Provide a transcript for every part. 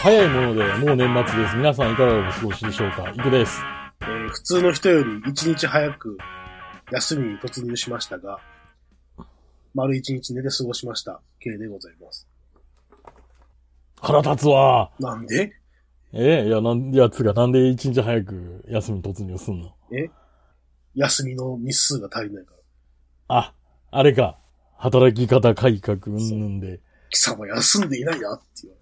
早いものでもう年末です。皆さんいかがお過ごしでしょうか。いくです。 普通の人より1日早く休みに突入しましたが、丸1日寝て過ごしました。K でございます。 腹立つわ。 なんで？ やつがなんで1日早く休みに突入すんの？ 休みの日数が足りないから。 あ、あれか。働き方改革うんで。 貴様休んでいないやって言わ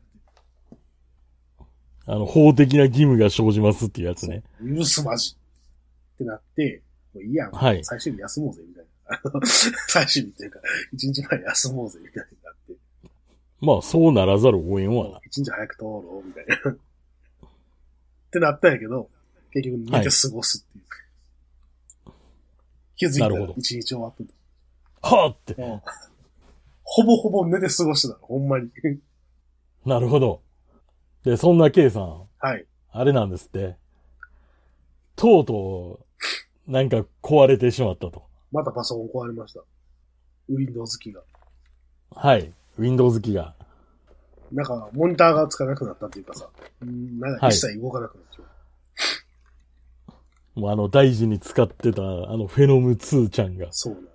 れて。 法的な義務が生じますっていうやつね。 許すまじ。ってなって、もういいやん。 はい。 最終日休もうぜ、みたいな。最終日っていうか、1日前休もうぜ、みたいになって。 まあ、そうならざるを得んわな。 1日早く通ろう、みたいな。ってなったんやけど、結局寝て過ごすっていう。はい、気づいたら1日終わってた。はぁって。 ほぼほぼ寝て過ごしてた。ほんまに。 なるほど。で、そんな K さん。 はい。 あれなんですって。とうとう、なんか壊れてしまったと。 またパソコン壊れました。Windows 機が。 はい。Windows 機が。 なんか、モニターがつかなくなったっていうかさ。なんか一切動かなくなっちゃう。もう大事に使ってた、フェノム2ちゃんが。 そうな。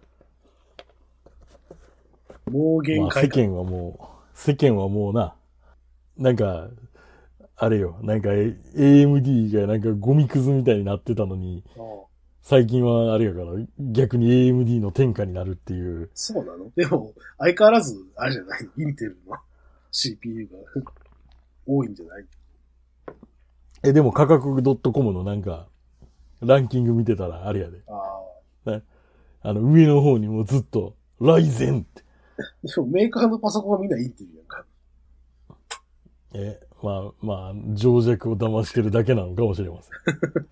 もう限界か。 世間はもうな、なんか、あれよ、なんか AMD がなんかゴミくずみたいになってたのに、最近はあれやから逆に AMD の天下になるっていう。 そうなの？でも、相変わらず、あれじゃないインテルの CPU が多いんじゃない？ でも価格 .com のなんか、ランキング見てたらあれやで。上の方にもずっと、ライゼンって。 でもメーカーのパソコンはみんなインテルやんか。 まあ、情弱を騙してるだけなのかもしれません。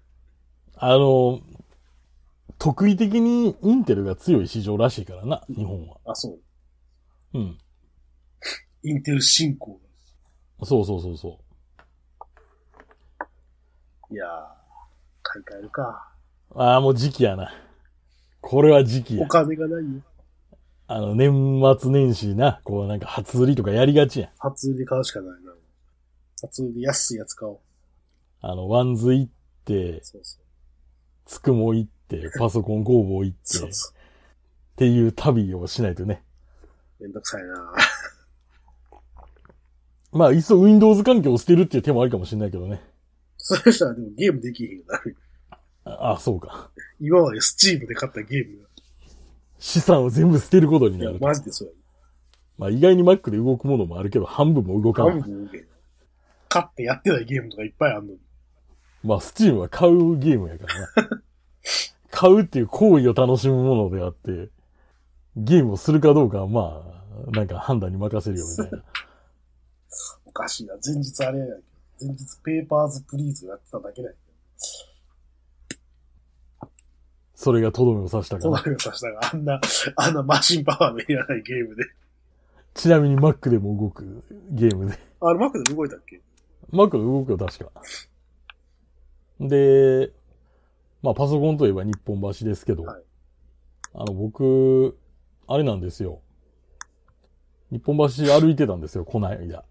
特異的にインテルが強い市場らしいからな、日本は。 あ、そう。 うん。 インテル進行。 そう。 いやー、買い替えるか。 もう時期やな。これは時期や。 お金がないよ。 年末年始な、こうなんか初売りとかやりがちやん。 初売り買うしかないな。初売り安いやつ買おう。 ワンズ行って、つくも行って、パソコン工房行って、っていう旅をしないとね。 めんどくさいな。 まあ、いっそ Windows 環境を捨てるっていう手もあるかもしれないけどね。 それしたらでもゲームできへんよな。そうか。 今まで Steam で買ったゲームが。 資産を全部捨てることになる。 マジでそうや。 まあ意外に Mac で動くものもあるけど、半分も動かない。 半分動けん。買ってやってないゲームとかいっぱいあるのに。 まあ Steam は買うゲームやからな。買うっていう行為を楽しむものであって、ゲームをするかどうかはまあ、なんか判断に任せるよみたいな。 おかしいな。前日あれやけど。前日ペーパーズプリーズやってただけだよ。 それがとどめを刺したから。 とどめを刺したが、あんなマシンパワーのいらないゲームで。 ちなみに Mac でも動くゲームで。 あれ Mac で動いたっけ？ Mac で動くよ、確か。で、まあパソコンといえば日本橋ですけど、はい、僕、あれなんですよ。日本橋歩いてたんですよ、この間。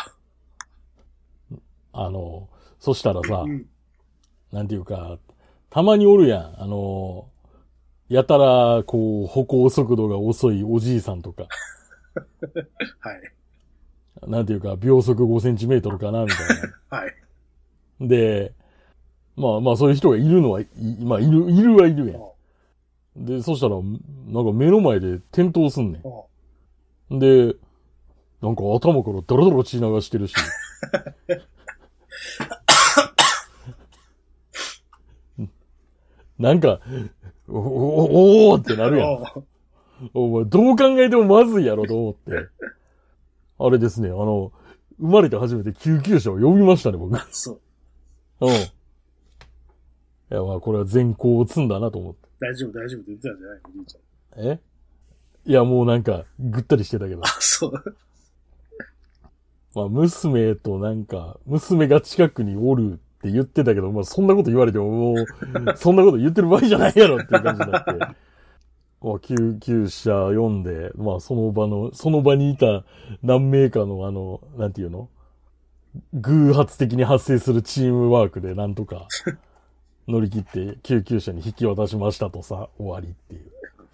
そしたらさ、なんていうか、たまにおるやん。やたら、こう、歩行速度が遅いおじいさんとか。 はい。 なんていうか、秒速5センチメートルかな、みたいな。はい。 で、まあそういう人がいるのは、まあいるはいるやん。で、そしたら、なんか目の前で転倒すんねん。で、なんか頭からドロドロ血流してるし。なんか、おーってなるやん。お前、どう考えてもまずいやろと思って。あれですね、生まれて初めて救急車を呼びましたね、僕。 そう。 いや、まあ、これは善行を積んだなと思って。 大丈夫って言ってたんじゃないのお兄ちゃん。 いや、もうなんか、ぐったりしてたけど。 そう。 まあ、娘が近くにおるって言ってたけど、まあ、そんなこと言われても、もう、そんなこと言ってる場合じゃないやろっていう感じになって。まあ、救急車呼んで、まあ、その場にいた何名かのなんていうの偶発的に発生するチームワークでなんとか乗り切って救急車に引き渡しましたとさ、終わりっていう。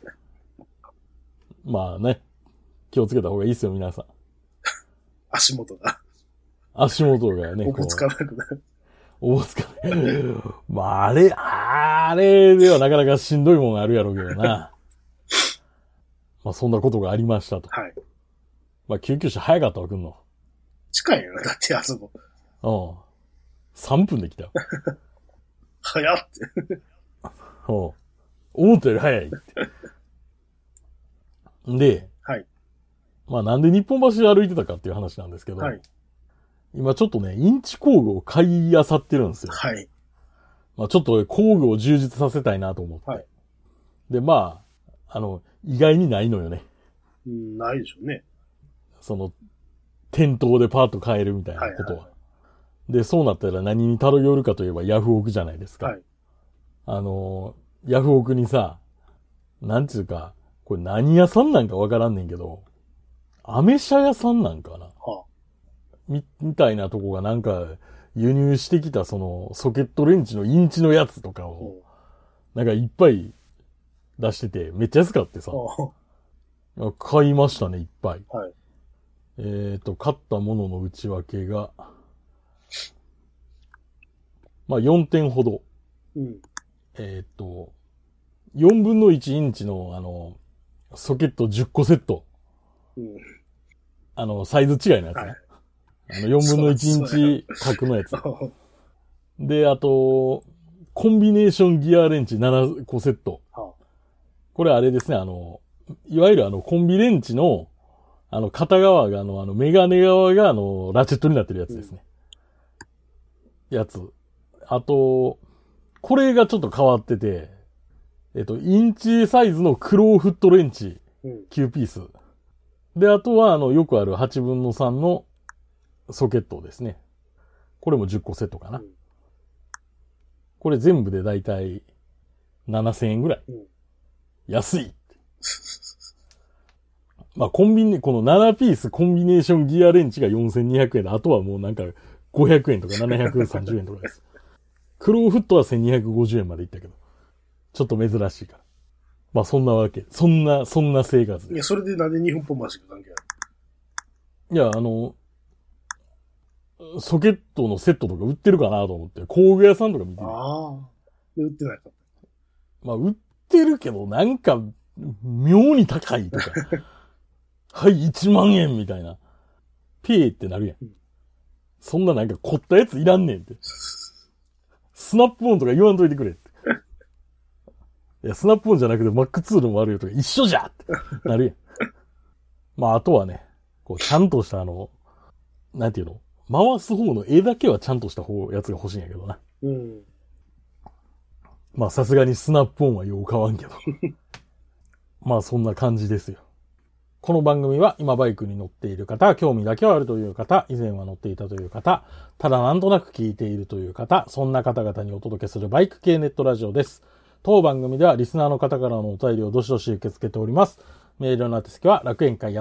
まあね、気をつけた方がいいですよ、皆さん。 足元がね。 おぼつかなくなる。 おぼつかない。まあ、あれではなかなかしんどいもんがあるやろうけどな。まあ、そんなことがありましたと。 はい。 まあ、救急車早かったわ、来んの。 近いよ、だってあそこ。 3分で来たよ。 早って。 思ったより早いって。で、 はい。 まあなんで日本橋を歩いてたかっていう話なんですけど、 はい。 今ちょっとね、インチ工具を買い漁ってるんですよ。 はい。 まあちょっと工具を充実させたいなと思って。 はい。 で、まあ、意外にないのよね。 ないでしょうね。 店頭でパーッと買えるみたいなことは。はいはい、で、そうなったら何に頼るかといえばヤフオクじゃないですか。はい。ヤフオクにさ、なんていうか、これ何屋さんなんかわからんねんけど、アメ車屋さんなんかな、はあ、みたいなとこがなんか輸入してきたそのソケットレンチのインチのやつとかを、なんかいっぱい出してて、めっちゃ安かってさ、買いましたね、いっぱい。はい。買ったものの内訳が、まあ4点ほど。うん。4分の1インチのソケット10個セット。うん。サイズ違いのやつね。はい、4分の1インチ角のやつ。で、あと、コンビネーションギアレンチ7個セット。はあ、これあれですね、いわゆるコンビレンチの、片側がメガネ側がラチェットになってるやつですね。うん、やつ。あと、これがちょっと変わってて、インチサイズのクローフットレンチ、9ピース。で、あとは、よくある8分の3のソケットですね。これも10個セットかな。うん、これ全部でだいたい7000円ぐらい。うん、安い。まあ、この7ピースコンビネーションギアレンチが4200円で、あとはもうなんか500円とか730円とかです。クローフットは1250円までいったけど。ちょっと珍しいから。まあそんなわけ。そんな生活です。 いや、それでなんで日本本橋が関係ある？いや、ソケットのセットとか売ってるかなと思って、工具屋さんとか見てる。 ああ。で、売ってないか。 まあ売ってるけど、なんか、妙に高いとか。はい、1万円みたいな。ペーってなるやん。うん、そんななんか凝ったやついらんねんって。スナップオンとか言わんといてくれって。いや、スナップオンじゃなくてマックツールもあるよとか一緒じゃってなるやん。まあ、あとはね、こう、ちゃんとしたなんていうの？回す方の絵だけはちゃんとしたやつが欲しいんやけどな。うん。まあ、さすがにスナップオンはよう買わんけど。まあ、そんな感じですよ。この番組は今バイクに乗っている方、興味だけはあるという方、以前は乗っていたという方、ただなんとなく聞いているという方、そんな方々にお届けするバイク系ネットラジオです。当番組ではリスナーの方からのお便りをどしどし受け付けております。メールの宛先は楽園会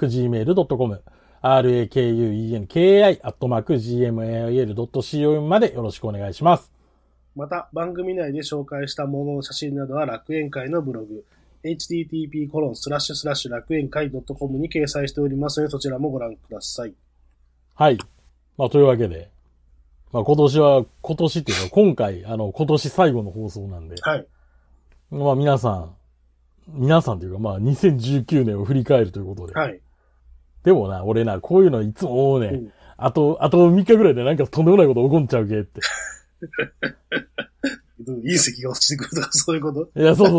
@gmail.com、rakuenkai@gmail.com までよろしくお願いします。 また、番組内で紹介したものの写真などは楽園会のブログ、http:// 楽園会 .com に掲載しておりますので、そちらもご覧ください。 はい。まあ、というわけで、まあ、今年っていうか、今回、今年最後の放送なんで、はい。まあ、皆さんというか、まあ、2019年を振り返るということで、はい。でもな、俺な、こういうのいつも思うね、うん。あと3日ぐらいでなんかとんでもないこと起こんちゃうけって。 隕石が落ちてくるとかそういうこと？ いや、そう。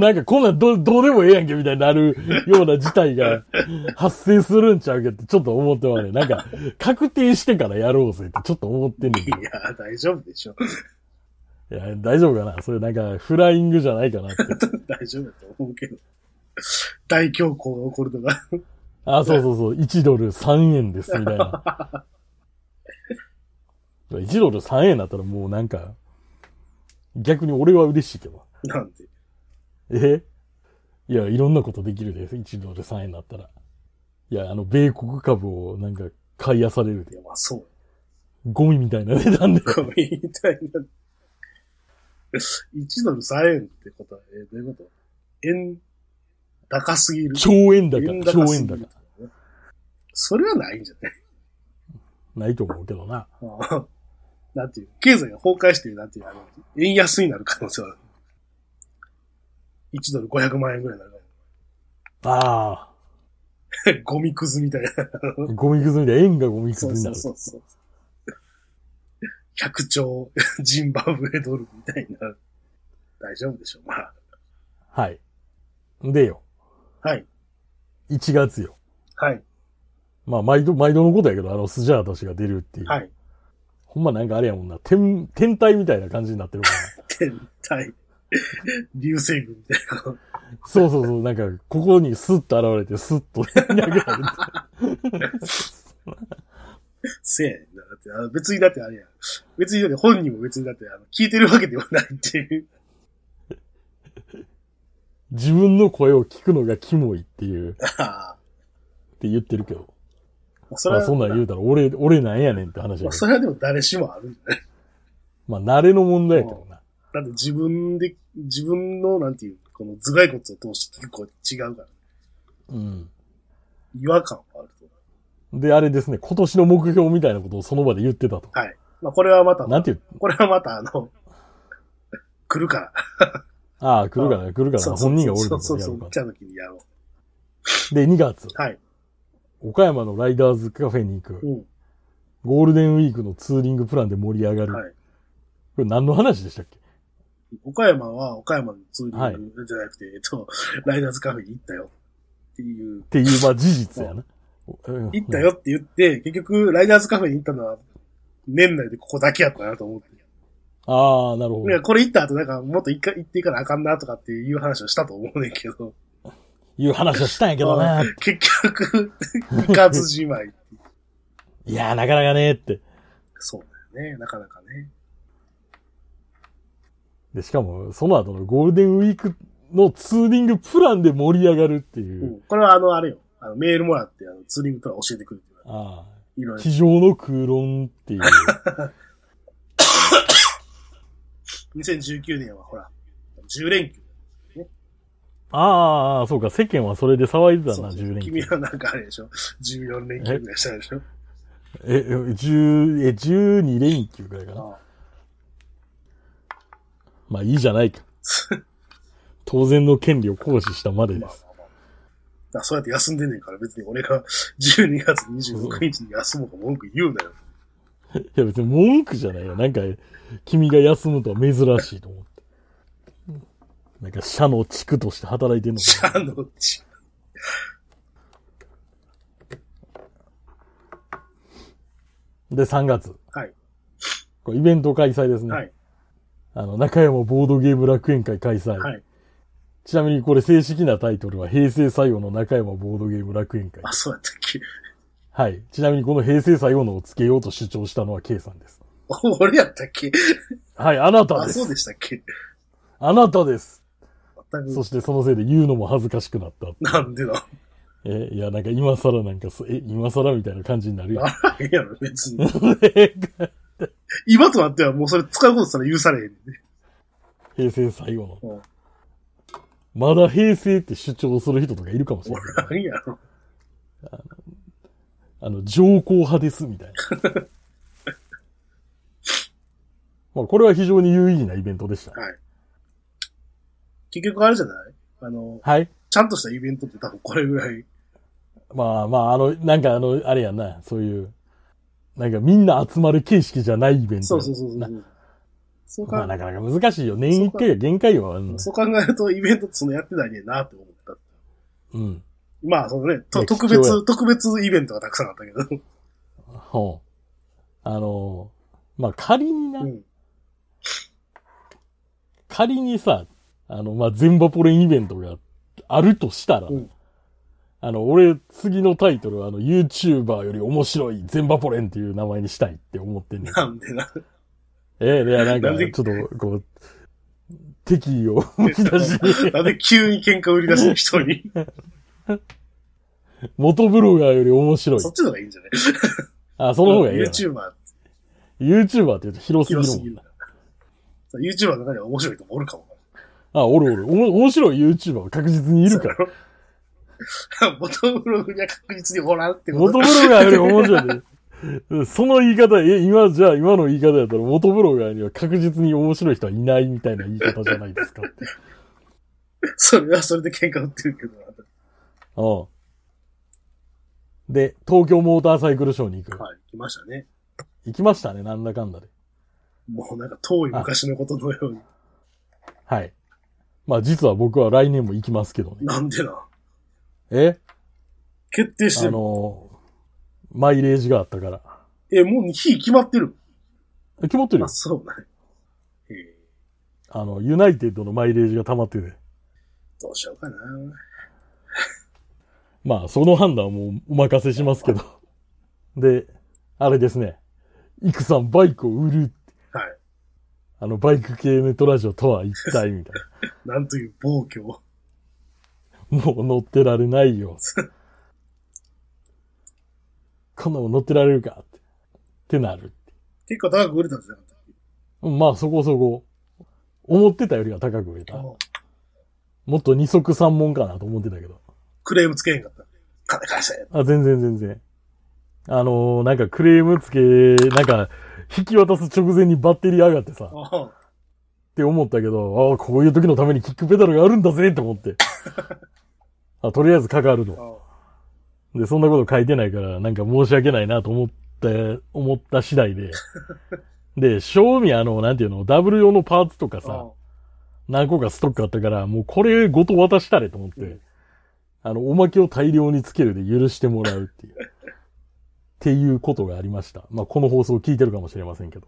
なんかこんなんどうでもええやんけみたいになるような事態が発生するんちゃうけってちょっと思ってはね。なんか、確定してからやろうぜってちょっと思ってんねんけど。 いや、大丈夫でしょ。 いや、大丈夫かな？それなんか、フライングじゃないかなって。 大丈夫だと思うけど。大恐慌が起こるとか。 あ、そう。1ドル3円です、みたいな。1ドル3円だったらもうなんか、逆に俺は嬉しいけど。 なんで？ いや、いろんなことできるで、1ドル3円だったら。いや、米国株をなんか買い漁れるで。 いや、まあそう。 ゴミみたいな値段で。 ゴミみたいな。1ドル3円ってことは、どういうこと円高すぎる。 超円高。超円高。 それはないんじゃないないと思うけどな。 なんていう、経済が崩壊して、なんていう、円安になる可能性はある。1ドル500万円ぐらいになる。 ああ。 ゴミくずみたいな。 ゴミくずみたいな。円がゴミくずになる。 そう。100兆ジンバブエドルみたいな。大丈夫でしょう、まあ。 はい。でよ。 はい。 1月よ。 はい。 まあ、毎度のことやけど、スジャーたちが出るっていう。 はい。 ほんまなんかあれやもんな。天体みたいな感じになってるから。 天体。流星群みたいな。 そう。なんか、ここにスッと現れて、スッと投げられて。 せやねんな。だって別にだってあれや。別にだって本人も別にだって聞いてるわけではないっていう。 自分の声を聞くのがキモいっていう。って言ってるけど。そんなん言うたら俺なんやねんって話やけど。 それはでも誰しもあるんじゃないまあ、慣れの問題やけどな。 だって自分のなんていう、この頭蓋骨を通して結構違うから。 うん。 違和感はあると。 で、あれですね、今年の目標みたいなことをその場で言ってたと。 はい。まあ、これはまた、 なんて言うこれはまた来るから。 ああ、来るかな。本人がおるからやろうか。来た時にやろう。で、2月。 はい。 岡山のライダーズカフェに行く。うん。ゴールデンウィークのツーリングプランで盛り上がる。はい。これ何の話でしたっけ？ 岡山は岡山のツーリングじゃなくて、ライダーズカフェに行ったよ。っていう、まあ事実やな。 行ったよって言って、結局、ライダーズカフェに行ったのは、年内でここだけやったなと思って。 ああ、なるほど。 これ行った後なんか、もっと行っていかなあかんなとかっていう話をしたと思うねんけど。 いう話をしたんやけどな。 結局、行かずじまい。 いやー、なかなかねーって。 そうだよね、なかなかね。 で、しかも、その後のゴールデンウィークのツーリングプランで盛り上がるっていう。 うん、これはあれよ。メールもらって、ツーリングプラン教えてくれって言われて。 ああ。いろいろ。机上の空論っていう。 2019年はほら、10連休、ね。 ああ、そうか、世間はそれで騒いでたな、10連休。 君はなんかあれでしょ ?14 連休ぐらいしたでしょ 12連休ぐらいかな。ああ、まあいいじゃないか。当然の権利を行使したまでです。 そうやって休んでんねんから別に俺が12月26日に休むか文句言うなよ。 いや別に文句じゃないよ。なんか、君が休むとは珍しいと思って。なんか社の地区として働いてんのかな。社の地区。 で、3月。 はい。 これイベント開催ですね。はい。中山ボードゲーム楽園会開催。はい。ちなみにこれ正式なタイトルは平成最後の中山ボードゲーム楽園会。 あ、そうやったっけ？ はい。ちなみにこの平成最後のをつけようと主張したのは K さんです。 俺やったっけ？ はい、あなたです。 あ、そうでしたっけ？ あなたです。そしてそのせいで言うのも恥ずかしくなった。 なんでだ？ いや、なんか今更なんか、今更みたいな感じになるよ。 いやろ、別に。今となってはもうそれ使うことしたら許されへんね。 平成最後の。まだ平成って主張する人とかいるかもしれない。 何やろ。 上皇派です、みたいな。まあ、これは非常に有意義なイベントでした。 はい。結局あれじゃないはい。 ちゃんとしたイベントって多分これぐらい。 まあ、なんかあれやんな、そういう、なんかみんな集まる形式じゃないイベント。 そう。 まあなかなか難しいよ。年一回が限界よ。 そう考えるとイベントってそのやってないねんなって思った。 うん。 まあ、そのね、特別イベントがたくさんあったけど。 ほう。まあ仮にな、仮にさ、まあ、ゼンバポレンイベントがあるとしたら、俺、次のタイトルはYouTuber より面白いゼンバポレンっていう名前にしたいって思ってんねん。 なんでな。 いや、なんか、ちょっと、こう、敵意を持ち出しなんで急に喧嘩売り出す人に。 元ブロガーより面白い。 そっちの方がいいんじゃないあ、その方がいい。 YouTuber。 YouTuber って言うと広すぎるもん。 広すぎる。YouTuber の中には面白い人もおるかも。 あ、おる。面白い YouTuber は確実にいるから。 元ブログには確実におらんってこと。 元ブロガーより面白いね。その言い方、今の言い方だったら元ブロガーには確実に面白い人はいないみたいな言い方じゃないですかって。 それはそれで喧嘩売ってるけど。 で、東京モーターサイクルショーに行く。 はい、来ましたね。 行きましたね、なんだかんだで。 もうなんか遠い昔のことのように。 はい。まあ実は僕は来年も行きますけどね。 なんでな。決定してる。 マイレージがあったから。 もう日決まってる。 決まってるよ。 あ、そうなん。 ユナイテッドのマイレージが溜まってて。 どうしようかな。 まあ、その判断はもうお任せしますけど。で、あれですね。イクさんバイクを売る。 はい。 バイク系ネットラジオとは一体みたいな。なんという暴挙。 もう乗ってられないよ。こんなもん乗ってられるかってなる。 結構高く売れたんじゃなかったっけ？まあそこそこ。思ってたよりは高く売れた。もっと二足三門かなと思ってたけど。 クレームつけへんかった。金返せ。 全然。なんかクレームつけ、なんか引き渡す直前にバッテリー上がってさ。って思ったけど、こういう時のためにキックペダルがあるんだぜって思って。とりあえずかかると。で、そんなこと書いてないから、なんか申し訳ないなと思った次第で。で、正味なんていうの、ダブル用のパーツとかさ、何個かストックあったから、もうこれごと渡したれと思って、おまけを大量につけるで許してもらうっていう。っていうことがありました。まあ、この放送を聞いてるかもしれませんけど。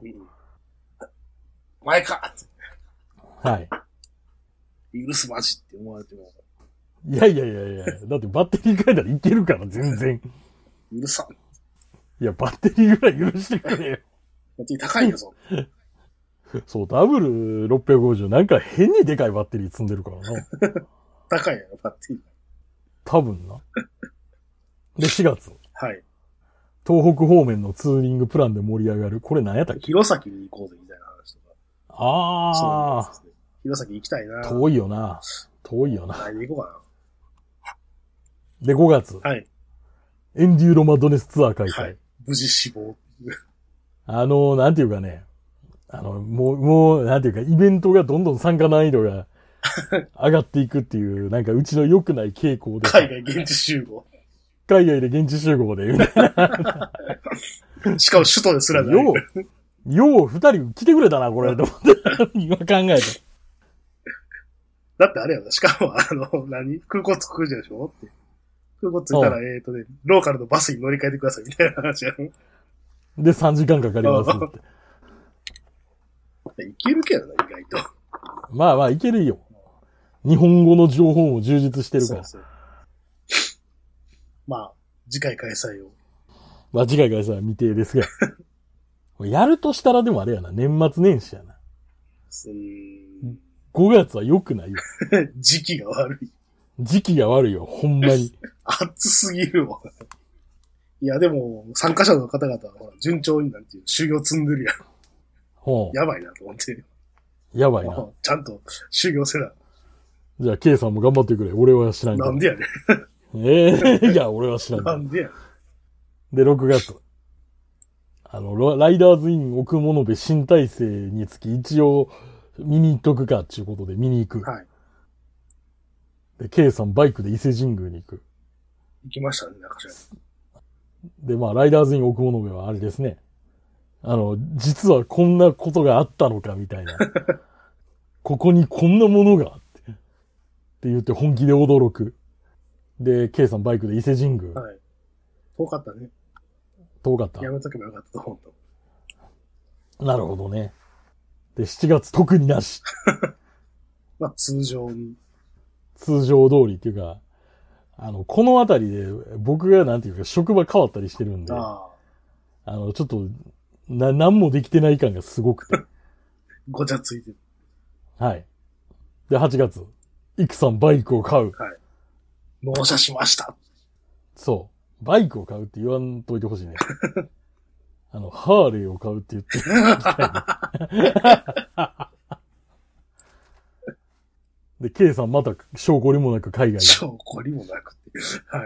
前かはい。 許すまじって思われても。 いや。だってバッテリー変えたらいけるから、全然。 許さん。 いや、バッテリーぐらい許してくれよ。 バッテリー高いよ、 そう、ダブル650、なんか変にでかいバッテリー積んでるからな。 高いやろ、バッテリー。 多分な。で、4月。 はい。 東北方面のツーリングプランで盛り上がる。これ何やったっけ？ 弘前に行こうぜ、みたいな話とか。 ああ。 弘前行きたいな。 遠いよな。 来年行こうかな。で、5月。 はい。 エンデューロマドネスツアー開催。はい。 無事死亡。 なんていうかね。もう、なんていうか、イベントがどんどん参加難易度が上がっていくっていう、なんかうちの良くない傾向で。 海外現地集合。 海外で現地集合で、みたいな。 しかも首都ですらない。 よう二人来てくれたな、これ、と思って。今考えた。 だってあれやな、しかも空港着くでしょって。空港着いたら、ローカルのバスに乗り換えてください、みたいな話やろ。 で、3時間かかりますって。 いけるけどな、意外と。 まあ、いけるよ。日本語の情報も充実してるから。そう。 まあ、次回開催を。 まあ、次回開催は未定ですが。やるとしたらでもあれやな、年末年始やな。5月は良くないよ。 時期が悪い。 時期が悪いよ、ほんまに。 暑すぎるわ。いや、でも、参加者の方々は、順調になんていう、修行積んでるやん。やばいなと思って。 やばいな。 ちゃんと修行せな。 じゃあ、K さんも頑張ってくれ。俺は知らんけど。 なんでやねん。いや、俺は知らんけど。 なんでやねん。で、6月。ライダーズイン奥物部新体制につき一応見に行っとくかっていうことで見に行く。はい。で、K さんバイクで伊勢神宮に行く。 行きましたね、中島。 で、まあ、ライダーズイン奥物部はあれですね。実はこんなことがあったのかみたいな。ここにこんなものがあって。って言って本気で驚く。で、K さんバイクで伊勢神宮。 はい。遠かったね。 遠かった。 やめとけばよかったと思った。 なるほどね。で、7月特になし。 まあ、通常に。 通常通りっていうか、このあたりで僕がなんていうか職場変わったりしてるんで、ちょっと、何もできてない感がすごくて。 ごちゃついてる。 はい。で、8月、イクさんバイクを買う。 はい。納車しました。 そう。バイクを買うって言わんといてほしいね。 ハーレーを買うって言ってる。で、K さんまた証拠りもなく海外に。 証拠りもなくって。はい。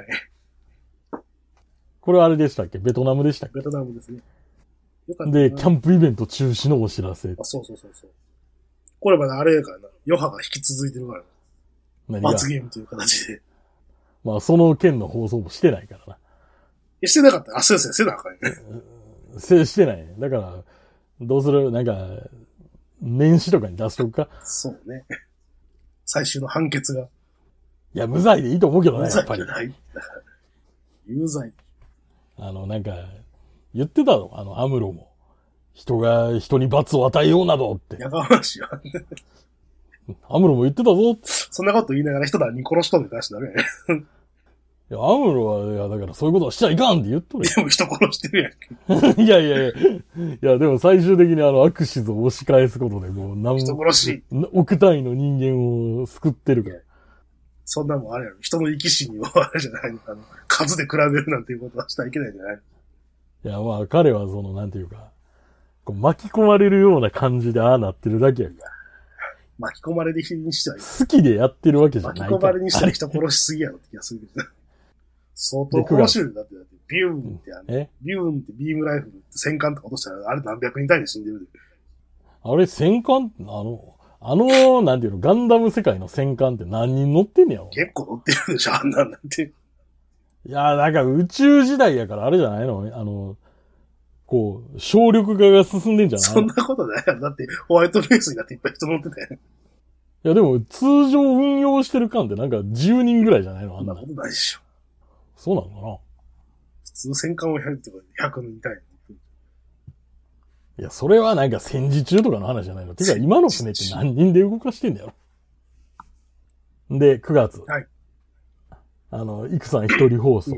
これはあれでしたっけ？ベトナムでしたっけ？ ベトナムですね。よかったで、キャンプイベント中止のお知らせ。 あ、そう。これまだあれやからな。余波が引き続いてるからな。罰ゲームという形で。 まあ、その件の放送もしてないからな。 してなかった。あ、そうですね。せなあかんね。 してない。だから、どうする？なんか、年始とかに出しとくか。 そうね。最終の判決が。 いや、無罪でいいと思うけどね、やっぱり。 無罪じゃない。有罪。 なんか、言ってたのアムロも。人が人に罰を与えようなどって。 やかましいわ。 アムロも言ってたぞって。 そんなこと言いながら人だに殺しとんで出してダメやね。 いや、アムロは、いや、だからそういうことはしちゃいかんって言っとるでも人殺してるやんけ。いや、でも最終的にアクシズを押し返すことで、もう人殺し。 億単位の人間を救ってるから。 そんなもんあれやろ。人の生き死にをあれじゃないの。数で比べるなんていうことはしたらいけないんじゃない？ いや、まあ彼はなんていうか、こう巻き込まれるような感じでああなってるだけやから。 巻き込まれる人にしては好きでやってるわけじゃないから。 巻き込まれにしたら人殺しすぎやろって気がするけど。相当殺してるんだって、ビューンってビューンってビームライフルって戦艦とか落としたら、あれ何百人単位で死んでるで。 あれ戦艦なんていうの、ガンダム世界の戦艦って何人乗ってんねやろ？ 結構乗ってるでしょ、あんなんなんて。 いや、なんか宇宙時代やからあれじゃないの？こう、省力化が進んでんじゃない？ そんなことないやん。だって、ホワイトベースになっていっぱい人乗ってたやん。いや、でも、通常運用してる艦ってなんか10人ぐらいじゃないの？ そんなことないでしょ。 そうなのかな？ 普通戦艦を100って100人単位。 いや、それはなんか戦時中とかの話じゃないの？てか、今の船って何人で動かしてんだよ。で、9月。 はい。 イクさん一人放送。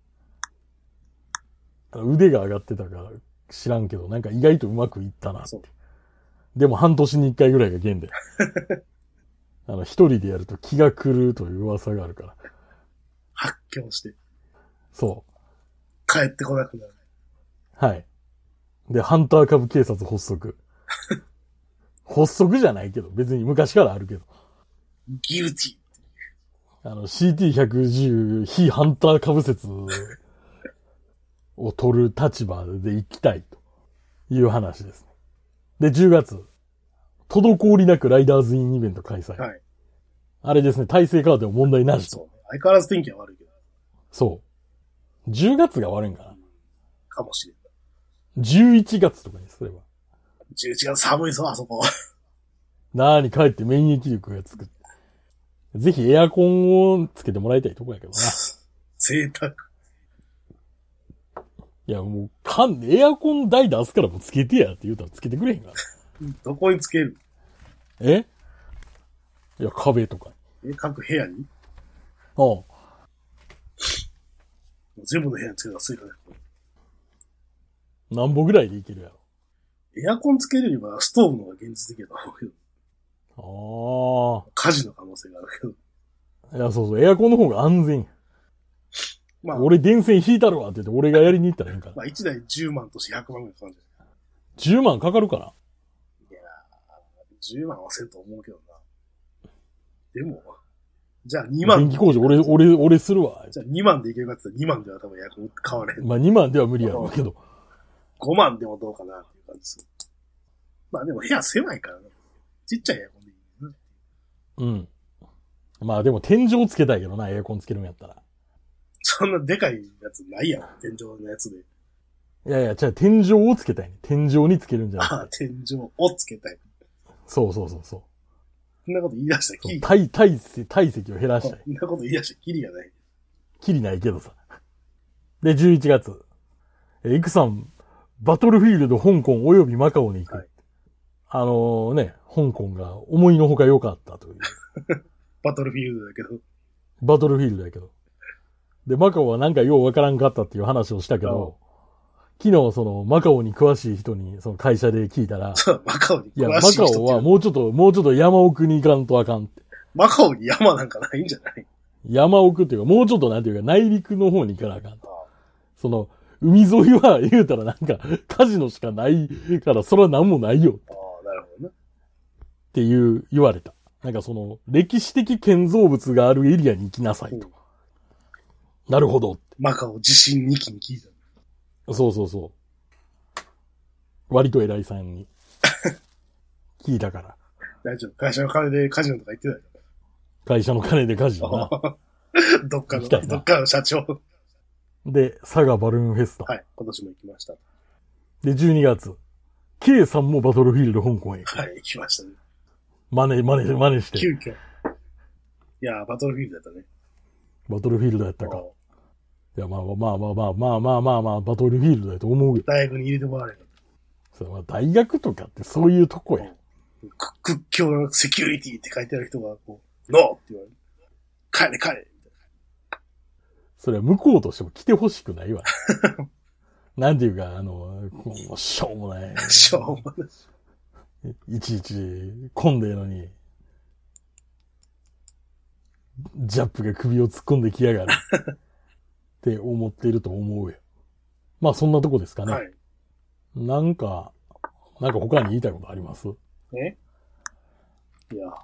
腕が上がってたから知らんけど、なんか意外とうまくいったなって。でも半年に一回ぐらいが限で。一人でやると気が狂うという噂があるから。 発狂して。 そう。 帰ってこなくなる。 はい。で、ハンター株警察発足。発足じゃないけど、別に昔からあるけど。 ギルティ。 CT110 非ハンター株説を取る立場で行きたいという話ですね。で、10月。滞りなくライダーズインイベント開催。 はい。 あれですね、体制カードも問題なしと。 そう。相変わらず天気は悪いけど。 そう。10月が悪いんかな。 かもしれん。 11月とかにすれば。 11月寒いぞ、あそこ。 なーに帰って免疫力がつく。ぜひエアコンをつけてもらいたいとこやけどな。 贅沢。 いや、もう、エアコン代出すからもうつけてやって言うたらつけてくれへんから。 どこにつける？ いや、壁とか。 各部屋に？ うん。 全部の部屋につけたらついかない。 何歩ぐらいでいけるやろ。 エアコンつけるよりはストーブの方が現実的だと思うけど。火事の可能性があるけど。 いや、そうそう、エアコンの方が安全。まあ、俺電線引いたるわって言って俺がやりに行ったらいいんかな。 まあ1台10万として100万ぐらいかかるんじゃない ？10万かかるかな？ いやー、10万はせんと思うけどな。でも、じゃあ2万。 電気工事俺するわ。 じゃあ2万でいけるかって言ったら2万では多分エアコン買われへん。 まあ2万では無理やろうけど。 5万でもどうかなっていう感じでする。まあでも部屋狭いからね。ちっちゃいエアコンでいいね。 うん。まあでも天井つけたいけどな、エアコンつけるんやったら。 そんなでかいやつないやろ、天井のやつで。 いや、じゃあ天井をつけたいね。天井につけるんじゃなくて。 ああ、天井をつけたい。 そう。 そんなこと言い出したらキリが体積を減らしたい。 そんなこと言い出したらキリがない。 キリないけどさ。で、11月。イクさん、バトルフィールド香港及びマカオに行く。はい、香港が思いのほか良かったという。 バトルフィールドだけど。 バトルフィールドだけど。で、マカオはなんかようわからんかったっていう話をしたけど、昨日マカオに詳しい人にその会社で聞いたら、 マカオに詳しい人って。 いや、マカオはもうちょっと山奥に行かんとあかんって。 マカオに山なんかないんじゃない？ 山奥っていうか、もうちょっとなんていうか内陸の方に行かなあかんと。 海沿いは言うたらなんかカジノしかないから、それは何もないよ。 ああ、なるほどね。 って言われた。なんかその、歴史的建造物があるエリアに行きなさいと。なるほど。 マカオ地震2期に聞いた。 そうそうそう。割と偉いさんに。聞いたから。 大丈夫。会社の金でカジノとか行ってない。 会社の金でカジノな。 どっかの社長。 で、佐賀バルーンフェスタ。 はい。今年も行きました。 で、12月。K さんもバトルフィールド香港へ行く。 はい、行きましたね。 真似して。 急遽。いやー、バトルフィールドやったね。 バトルフィールドやったか。いや、まあ、バトルフィールドやと思うよ。 大学に入れてもらわれた。 それは大学とかってそういうとこや。 屈強なセキュリティって書いてある人が、こう、ノーって言われる。帰れ帰れそれは向こうとしても来てほしくないわ。なんていうか、しょうもない。 しょうもない。 いちいち混んでるのに、ジャップが首を突っ込んできやがる。って思っていると思うよ。まあそんなとこですかね。 はい。 なんか他に言いたいことあります？ いや。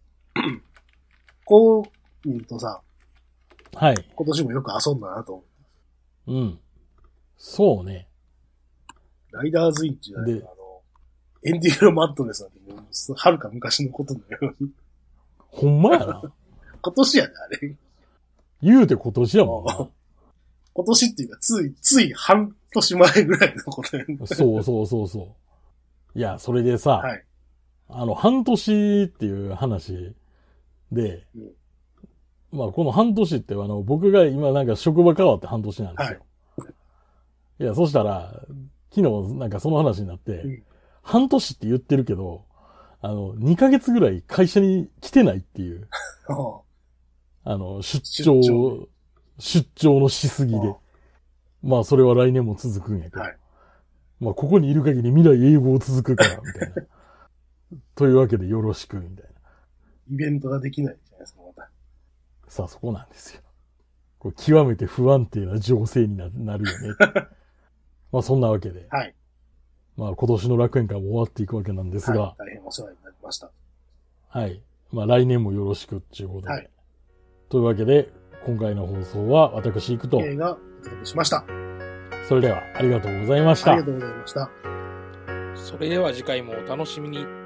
こう見るとさ、 はい。 今年もよく遊んだなと思う。うん。そうね。 ライダーズインチじゃないか、エンディーロマットネスなんてもう、はるか昔のことのように。 ほんまやな。 今年やで、あれ。 言うて今年やもんな。 今年っていうか、つい半年前ぐらいのことやね。 そう。いや、それでさ、 はい。 半年っていう話で、まあ、この半年って僕が今なんか職場変わって半年なんですよ。はい、いや、そしたら、昨日なんかその話になって、半年って言ってるけど、2ヶ月ぐらい会社に来てないっていう。出張のしすぎで。まあ、それは来年も続くんやけど。はい、まあ、ここにいる限り未来永劫続くから、みたいな。というわけでよろしく、みたいな。 イベントができないじゃないですか、また。 さあ、そこなんですよ。これ極めて不安定な情勢になるよね。まあ、そんなわけで。はい。まあ、今年の楽園会も終わっていくわけなんですが。 はい、大変お世話になりました。 はい。まあ、来年もよろしくっていうことで。はい。というわけで、今回の放送は私行くと。 がお届けしました。 それでは、ありがとうございました。 ありがとうございました。 それでは次回もお楽しみに。